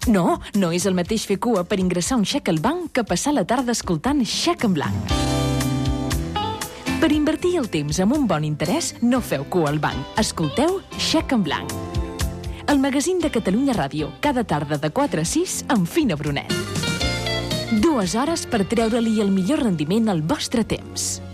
No, no és el mateix fer cua per ingressar un xec al banc que passar la tarda escoltant Xec en Blanc. Per invertir el temps amb un bon interès, no feu cua al banc. Escolteu Xec en Blanc. El magazín de Catalunya Ràdio, cada tarda de 4 a 6 amb Fina Brunet. 2 hores per treure-li el millor rendiment al vostre temps.